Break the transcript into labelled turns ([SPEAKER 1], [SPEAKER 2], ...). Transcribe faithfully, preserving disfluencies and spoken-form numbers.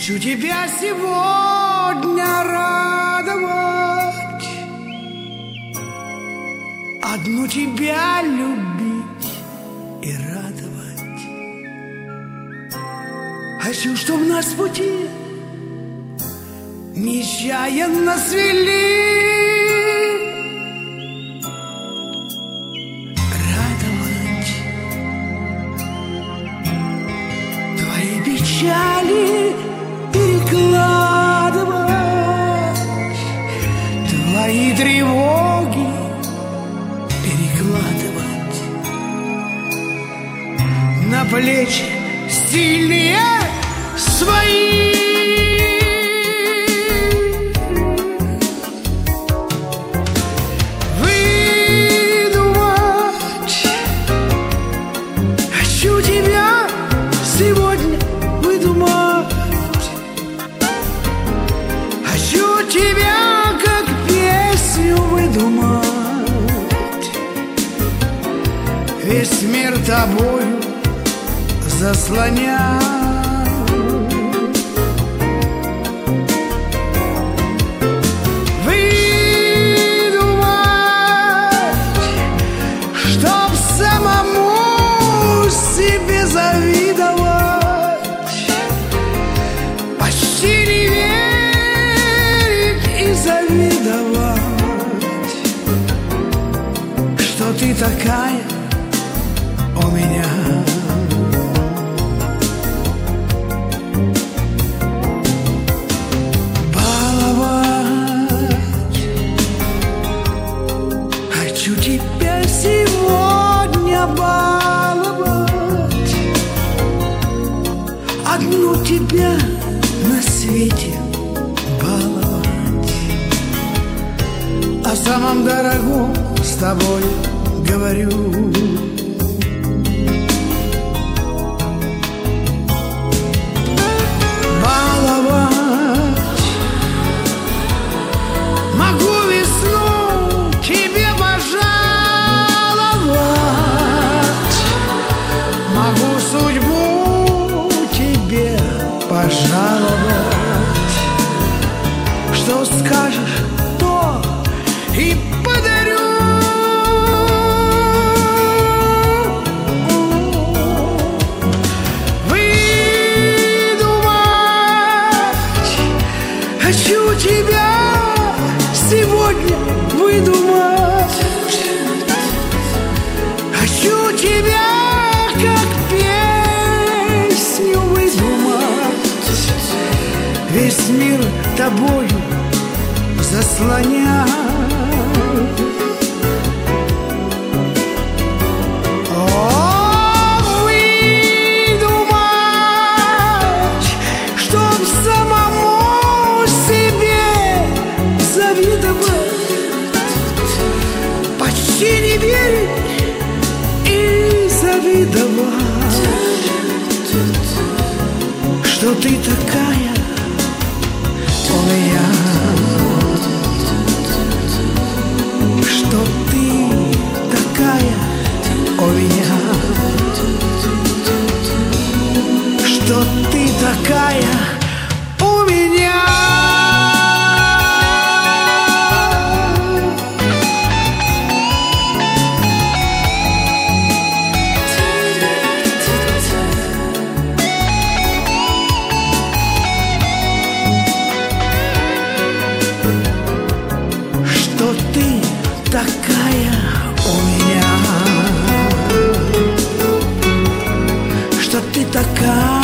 [SPEAKER 1] Хочу тебя сегодня радовать, одну тебя любить и радовать. Хочу, чтоб нас пути нечаянно свели, радовать твои печали, перекладывать твои тревоги, перекладывать на плечи сильнее свои. Выдумать хочу тебя сегодня, выдумать хочу тебя, как песню выдумать. Весь мир тобою заслонять. Себе завидовать, почти не верить и завидовать, что ты такая у меня. Баловать хочу тебя сегодня, баловать, одну тебя на свете баловать, о самом дорогом с тобой говорю. Баловать могу весну тебе пожаловать, могу судьбу тебе пожаловать, что скажешь, то и подарю. Выдумать хочу тебя сегодня, выдумать хочу тебя, как песню выдумать. Весь мир тобою заслонять. О, выдумать, чтоб самому себе завидовать, почти не верить и завидовать, что ты такая у меня, что ты такая у меня, что ты такая у меня. Такая у меня, что ты такая